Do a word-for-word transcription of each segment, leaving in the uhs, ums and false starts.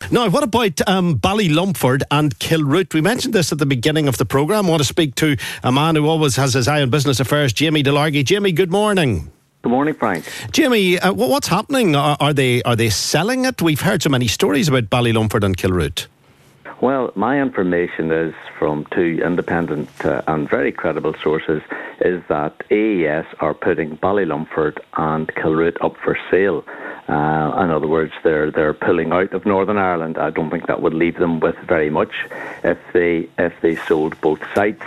Now, what about um, Ballylumford and Kilroot? We mentioned this at the beginning of the programme. I want to speak to a man who always has his eye on business affairs, Jamie Delargy. Jamie, good morning. Good morning, Frank. Jamie, uh, what's happening? Are, are they are they selling it? We've heard so many stories about Ballylumford and Kilroot. Well, my information is from two independent uh, and very credible sources, is that A E S are putting Ballylumford and Kilroot up for sale. Uh, in other words, they're they're pulling out of Northern Ireland. I don't think that would leave them with very much if they if they sold both sites.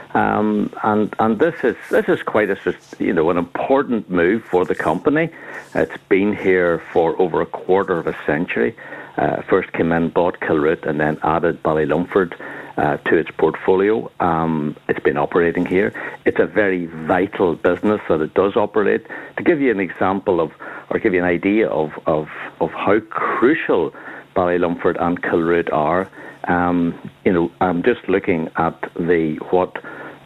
Um, and and this is this is quite a you know an important move for the company. It's been here for over a quarter of a century. Uh, first came in, bought Kilroot, and then added Ballylumford uh, to its portfolio. Um, it's been operating here. It's a very vital business that it does operate. To give you an example of, or give you an idea of of, of how crucial Ballylumford and Kilroot are, um, you know, I'm just looking at the what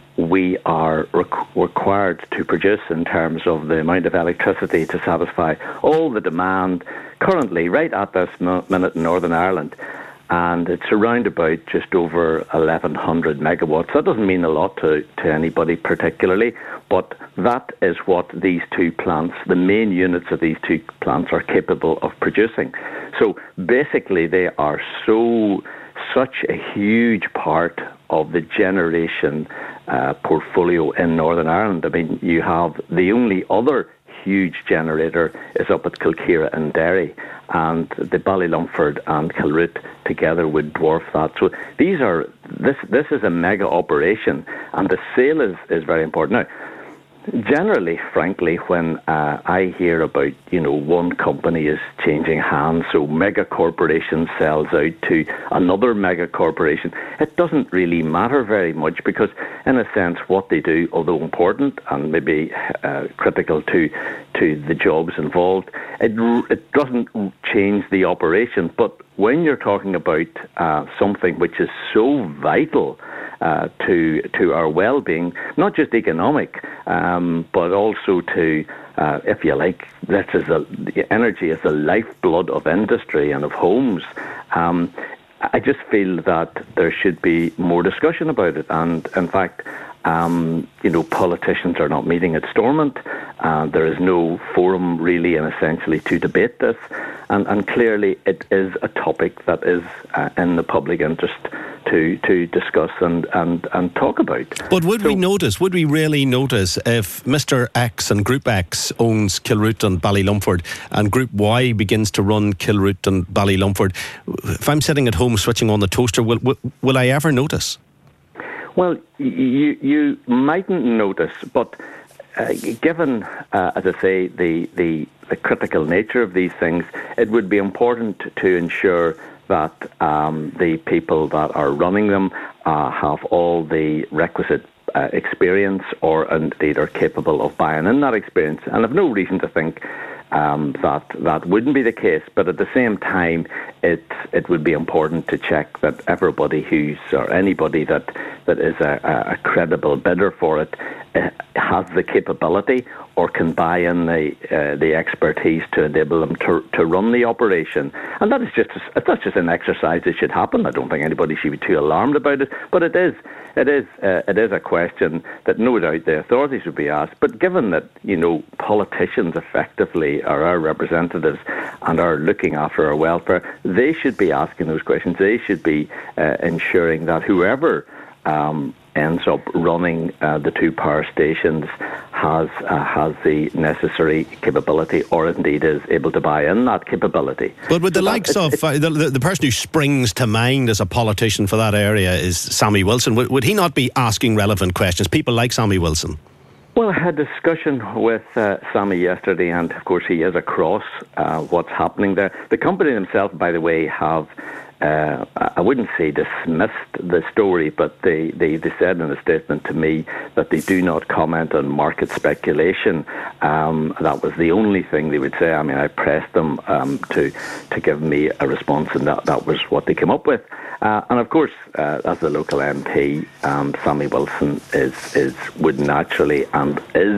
we are requ- required to produce in terms of the amount of electricity to satisfy all the demand currently right at this m- minute in Northern Ireland. And it's around about just over eleven hundred megawatts. That doesn't mean a lot to, to anybody particularly, but that is what these two plants, the main units of these two plants, are capable of producing. So basically they are so such a huge part of the generation uh, portfolio in Northern Ireland. I mean, you have the only other huge generator is up at Kilkira in Derry, and the Ballylumford and Kilroot together would dwarf that. So these are this this is a mega operation, and the sale is, is very important. Now, generally, frankly, when uh, I hear about, you know, one company is changing hands, so mega corporation sells out to another mega corporation, it doesn't really matter very much because, in a sense, what they do, although important and maybe uh, critical to to the jobs involved, it it doesn't change the operation. But when you're talking about uh, something which is so vital Uh, to to our well-being, not just economic, um, but also to, uh, if you like, this is a, energy is the lifeblood of industry and of homes. Um, I just feel that there should be more discussion about it, and in fact, um, you know, politicians are not meeting at Stormont. Uh, there is no forum really, and essentially, to debate this, and, and clearly it is a topic that is uh, in the public interest to to discuss and, and, and talk about. But would so, we notice, would we really notice if Mister X and Group X owns Kilroot and Ballylumford and Group Y begins to run Kilroot and Ballylumford? If I'm sitting at home switching on the toaster, will will, will I ever notice? Well, you you mightn't notice, but uh, given, uh, as I say, the, the the critical nature of these things, it would be important to ensure that um, the people that are running them uh, have all the requisite uh, experience, or indeed are capable of buying in that experience. And I've no reason to think um, that that wouldn't be the case. But at the same time, it it would be important to check that everybody who's, or anybody that that is a, a credible bidder for it uh, has the capability or can buy in the uh, the expertise to enable them to to run the operation. And that is just that's just an exercise that should happen. I don't think anybody should be too alarmed about it, but it is it is uh, it is a question that no doubt the authorities would be asked. But given that, you know, politicians effectively are our representatives and are looking after our welfare, they should be asking those questions. They should be uh, ensuring that whoever um, ends up running uh, the two power stations has uh, has the necessary capability, or indeed is able to buy in that capability. But with the so likes that, of it, uh, the, the the person who springs to mind as a politician for that area is Sammy Wilson. Would, would he not be asking relevant questions? People like Sammy Wilson. Well, I had a discussion with uh, Sammy yesterday, and of course he is across uh, what's happening there. The company themselves, by the way, have Uh, I wouldn't say dismissed the story, but they, they, they said in a statement to me that they do not comment on market speculation. Um, that was the only thing they would say. I mean, I pressed them um, to to give me a response, and that, that was what they came up with. Uh, and of course, uh, as the local M P, um, Sammy Wilson is is would naturally and is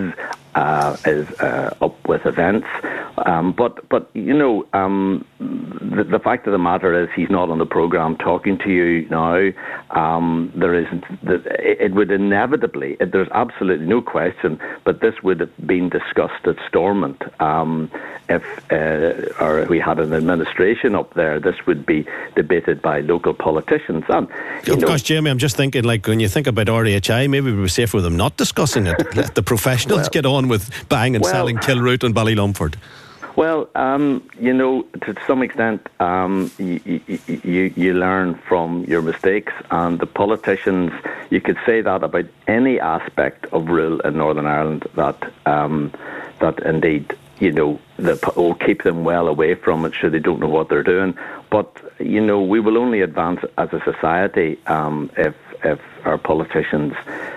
uh, is uh, up with events. Um, but, but you know, um, the, the fact of the matter is he's not on the programme talking to you now. Um, there isn't. It would inevitably, there's absolutely no question, but this would have been discussed at Stormont. Um, if uh, or if we had an administration up there, this would be debated by local politicians. And, you of know, course, Jamie, I'm just thinking, like, when you think about R H I, maybe it would be safer with them not discussing it. Let the professionals well, get on with buying and well, selling Kilroot and Ballylumford. Well, um, you know, to some extent, um, you, you, you learn from your mistakes, and the politicians, you could say that about any aspect of rule in Northern Ireland, that um, that indeed, you know, the, will keep them well away from it, sure they don't know what they're doing. But, you know, we will only advance as a society um, if if our politicians,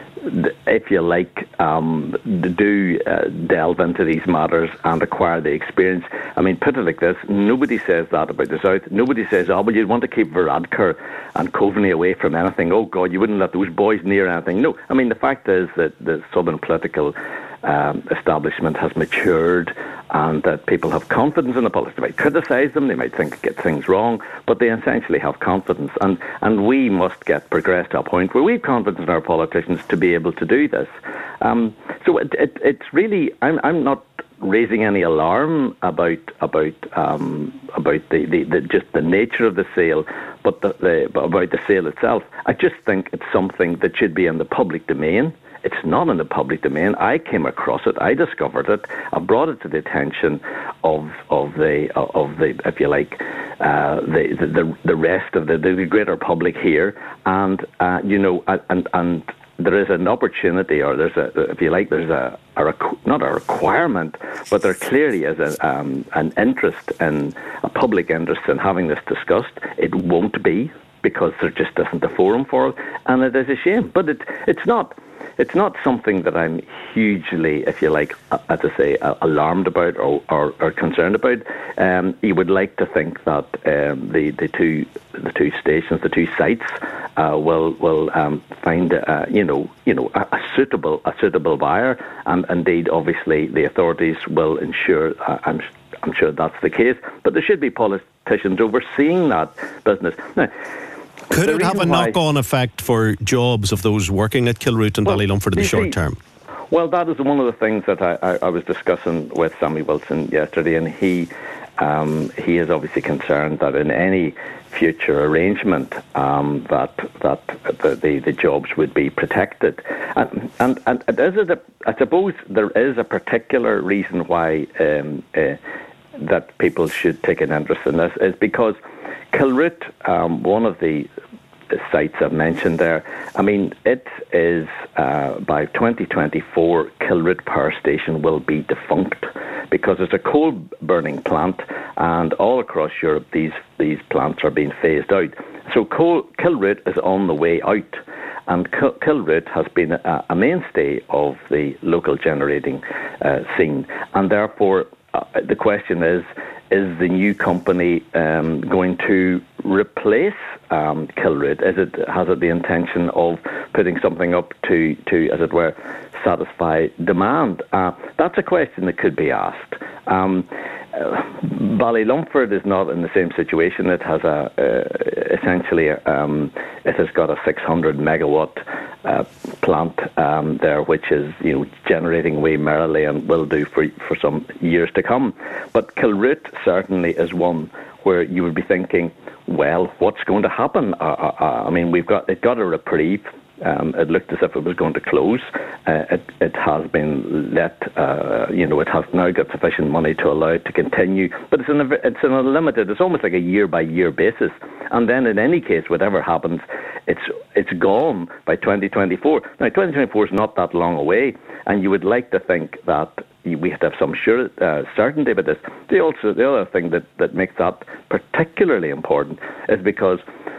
if you like, um, do uh, delve into these matters and acquire the experience. I mean, put it like this, nobody says that about the South. Nobody says, oh, well, you'd want to keep Varadkar and Coveney away from anything. Oh, God, you wouldn't let those boys near anything. No, I mean, the fact is that the Southern political um, establishment has matured, and that people have confidence in the politics. They might criticise them, they might think get things wrong, but they essentially have confidence. And, and we must get progressed to a point where we have confidence in our politicians to be able to do this. Um, so it, it, it's really, I'm, I'm not raising any alarm about about um, about the, the, the just the nature of the sale, but the, the, about the sale itself. I just think it's something that should be in the public domain. It's not in the public domain. I came across it. I discovered it. I brought it to the attention of of the of the if you like uh, the, the the rest of the, the greater public here, and uh, you know and and. There is an opportunity, or there's a, if you like, there's a, a not a requirement, but there clearly is a, um, an interest in a public interest in having this discussed. It won't be, because there just isn't a forum for it, and it is a shame. But it it's not it's not something that I'm hugely, if you like, as I say, alarmed about or, or, or concerned about. Um, you would like to think that um, the the two the two stations, the two sites, uh, will will um, find uh, you know you know a, a suitable a suitable buyer, and indeed, obviously, the authorities will ensure. Uh, I'm I'm sure that's the case, but there should be politicians overseeing that business now. Could it have a knock-on effect for jobs of those working at Kilroot and well, Ballylumford in the short see, term? Well, that is one of the things that I, I, I was discussing with Sammy Wilson yesterday, and he um, he is obviously concerned that in any future arrangement um, that that the, the, the jobs would be protected. And and, and is it a, I suppose there is a particular reason why um, uh, that people should take an interest in this, is because Kilroot, um, one of the sites I've mentioned there, I mean, it is, uh, by twenty twenty-four, Kilroot Power Station will be defunct, because it's a coal-burning plant, and all across Europe these, these plants are being phased out. So coal, Kilroot is on the way out, and Kil- Kilroot has been a, a mainstay of the local generating uh, scene, and therefore uh, the question is, is the new company um, going to replace um, Kilroot? Is it has it the intention of putting something up to, to as it were, satisfy demand? Uh, that's a question that could be asked. Um, uh, Ballylumford is not in the same situation. It has a uh, essentially um, it has got a six hundred megawatt uh, plant um, there, which is you know generating away merrily and will do for for some years to come. But Kilroot certainly is one where you would be thinking, well, what's going to happen? Uh, uh, I mean, we've got it got a reprieve. Um, it looked as if it was going to close. Uh, it, it has been let, uh, you know, it has now got sufficient money to allow it to continue. But it's in a, it's in a limited, it's almost like a year-by-year basis. And then in any case, whatever happens, it's it's gone by twenty twenty-four. Now, twenty twenty-four is not that long away, and you would like to think that we have to have some sure, uh, certainty about this. The, also, the other thing that, that makes that particularly important is because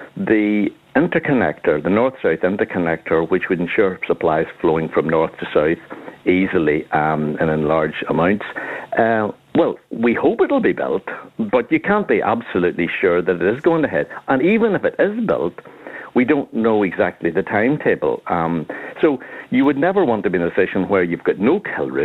the interconnector, the north-south interconnector, which would ensure supplies flowing from north to south easily um, and in large amounts, uh, well, we hope it'll be built, but you can't be absolutely sure that it is going ahead. And even if it is built, we don't know exactly the timetable. Um, so you would never want to be in a position where you've got no Kilroot,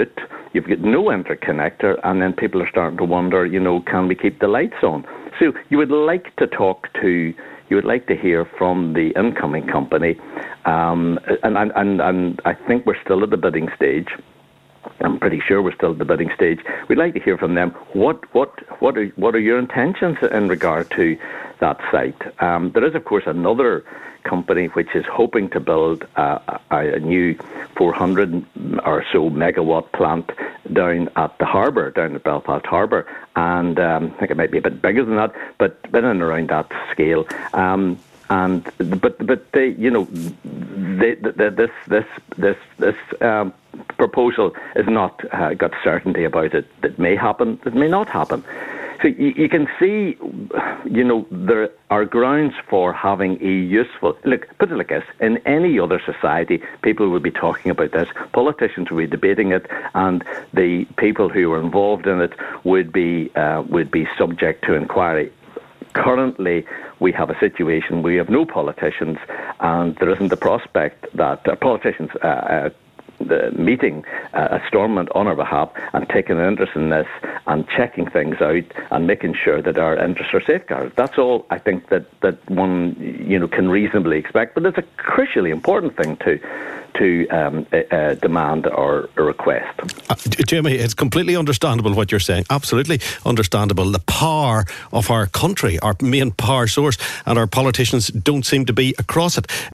you've got no interconnector, and then people are starting to wonder, you know, can we keep the lights on? So you would like to talk to, you would like to hear from the incoming company, um, and, and, and, and I think we're still at the bidding stage. I'm pretty sure we're still at the bidding stage. We'd like to hear from them. What what what are what are your intentions in regard to that site? Um, there is, of course, another company which is hoping to build a, a, a new four hundred or so megawatt plant down at the harbour, down at Belfast Harbour, and um, I think it might be a bit bigger than that, but in and around that scale. Um, and but but they, you know, they, they, this this this this. Um, proposal is not uh, got certainty about it. That may happen, it may not happen. So you, you can see, you know, there are grounds for having a useful, look, put it like this, in any other society, people would be talking about this, politicians would be debating it, and the people who are involved in it would be uh, would be subject to inquiry. Currently, we have a situation where we have no politicians, and there isn't the prospect that uh, politicians uh, uh, the meeting uh, a Stormont on our behalf and taking an interest in this and checking things out and making sure that our interests are safeguarded. That's all I think that, that one, you know, can reasonably expect. But it's a crucially important thing to to um, uh, demand or request. Uh, Jimmy, it's completely understandable what you're saying. Absolutely understandable. The power of our country, our main power source, and our politicians don't seem to be across it.